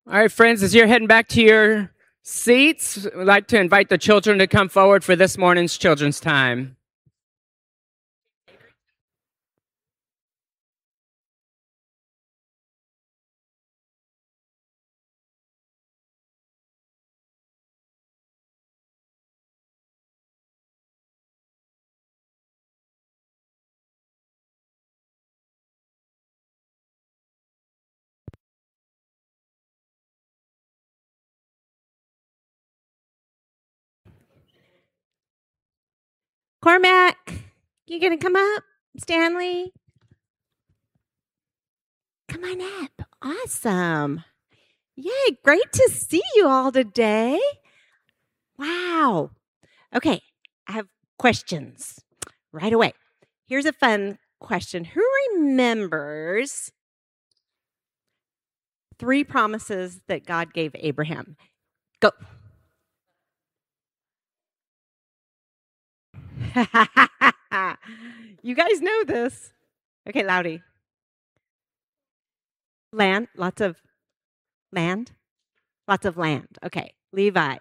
All right, friends, as you're heading back to your seats, I'd like to invite the children to come forward for this morning's children's time. Cormac, you gonna come up? Stanley? Come on up. Awesome. Yay, great to see you all today. Wow. Okay, I have questions right away. Here's a fun question. Who remembers 3 promises that God gave Abraham? Go. You guys know this. Okay, Loudy. Land, lots of land. Lots of land. Okay, Levi.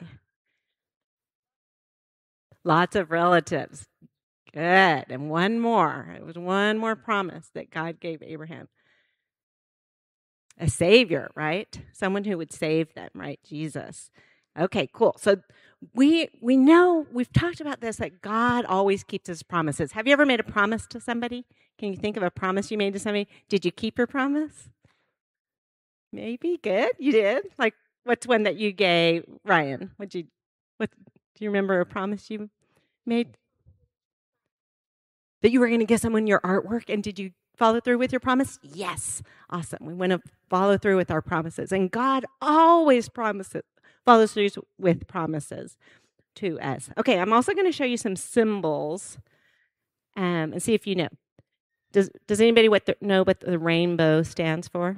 Lots of relatives. Good. And one more. It was one more promise that God gave Abraham. A savior, right? Someone who would save them, right? Jesus. Okay, cool. So we know, we've talked about this, that God always keeps his promises. Have you ever made a promise to somebody? Can you think of a promise you made to somebody? Did you keep your promise? Maybe. Good. You did. Like, what's one that you gave Ryan? Do you remember a promise you made? That you were going to give someone your artwork, and did you follow through with your promise? Yes. Awesome. We want to follow through with our promises. And God always follows through with promises to us. Okay, I'm also going to show you some symbols and see if you know. Does anybody know what the rainbow stands for?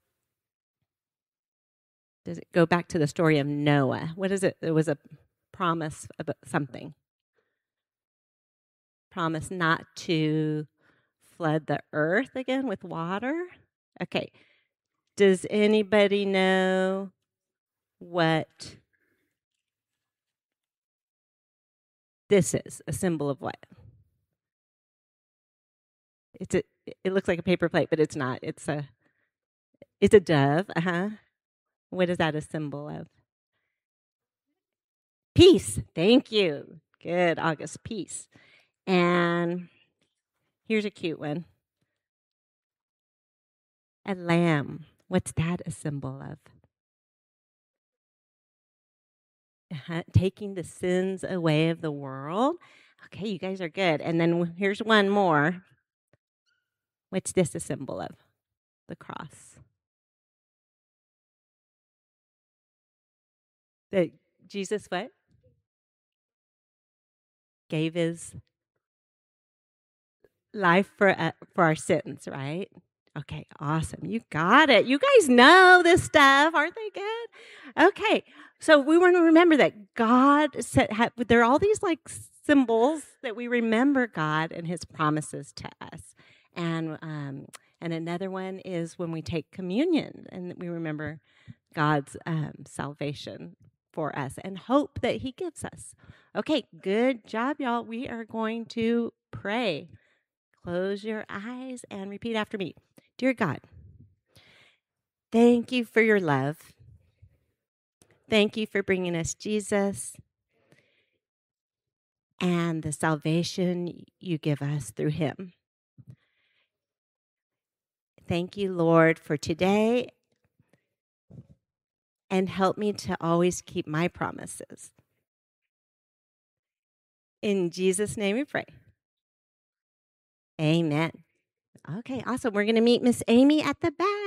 Does it go back to the story of Noah? What is it? It was a promise about something. Promise not to flood the earth again with water. Okay. Does anybody know what this is? A symbol of what? It looks like a paper plate, but it's not. It's a dove. What is that a symbol of? Peace. Thank you. Good, August. Peace. And here's a cute one. A lamb. What's that a symbol of? Taking the sins away of the world. Okay, you guys are good. And then here's one more. What's this a symbol of? The cross. That Jesus what? Gave his life for our sins, right? Okay, awesome. You got it. You guys know this stuff. Aren't they good? Okay, so we want to remember that God said, there are all these like symbols that we remember God and his promises to us. And another one is when we take communion and we remember God's salvation for us and hope that he gives us. Okay, good job, y'all. We are going to pray. Close your eyes and repeat after me. Dear God, thank you for your love. Thank you for bringing us Jesus and the salvation you give us through him. Thank you, Lord, for today, and help me to always keep my promises. In Jesus' name we pray. Amen. Okay, awesome. We're going to meet Miss Amy at the back.